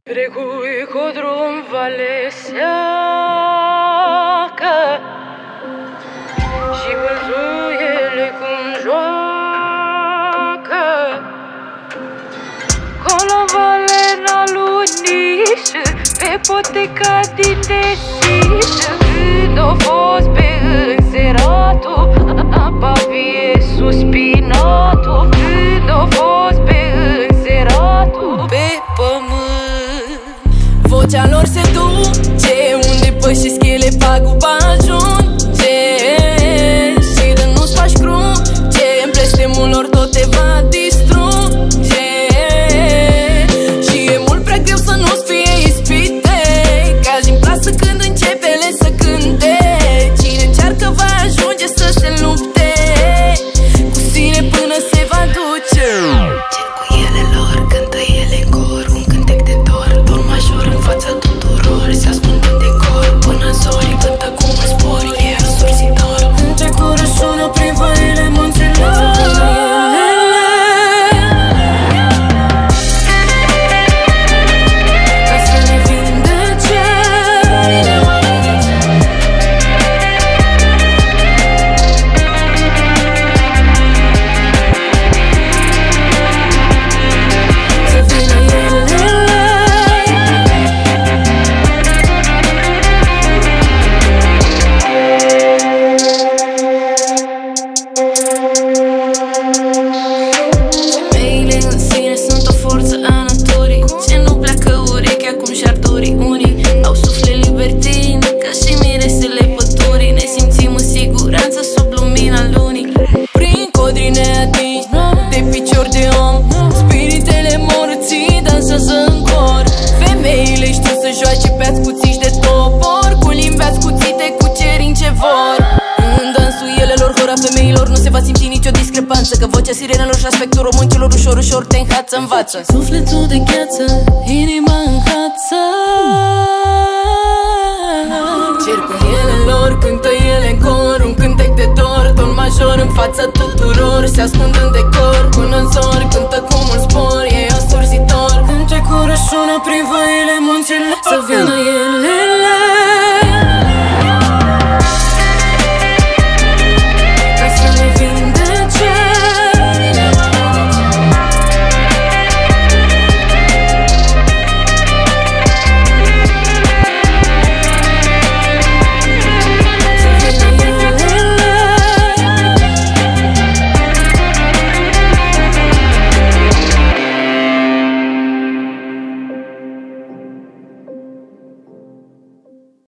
Recui cu drum vale seacă și vânzuiele cum joacă. Colo valena lunișă pe poteca din desișă. Când o fost pe înseratul, apa vie suspinatul. Când o fost pe înseratul, pe pământ. Vocea lor se duce unde păși schele paguba ajunge. Și de nu-ți faci cruce, în blestemul lor tot te va distruge. Și e mult prea greu să nu-ți fie ispite, ca din plasă când începe ele să cânte. Cine încearcă va ajunge să se lupte cu sine până se va duce. Cercuielelor cântă ele în cor, un cântec de dor, dor major în fața tuturor. Se ascund în decor până zori, cântă cu un spor, e asurzitor. Cântecul sună prin văile munților. Ca să ne vindece. Să vină ele. Femeile în sine sunt o forță a naturii, ce nu pleacă urechea cum și-ar dori unii. Au suflet libertin, ca și miresele pădurii. Ne simțim în siguranță sub lumina lunii. Prin codri neatinși de picior de om, spiritele morții dansează în cor. Femeile știu să joace pe ascuțiși de topor, cu limbi ascuțite cucerind ce vor. În dansul elelor, hora femeilor nu se va simți nicio discrepanță, că vocea sirenelor și aspectul româncelor ușor, ușor te înhață, învață. Sufletul de gheață, inima în hață. Cercuielelor cântă ele în cor, un cântec de dor, ton major în fața tuturor. Se ascund în decor până în zori, cântă cum un spor, e asurzitor. Cântecul răsună prin văile munților. Să vină ele.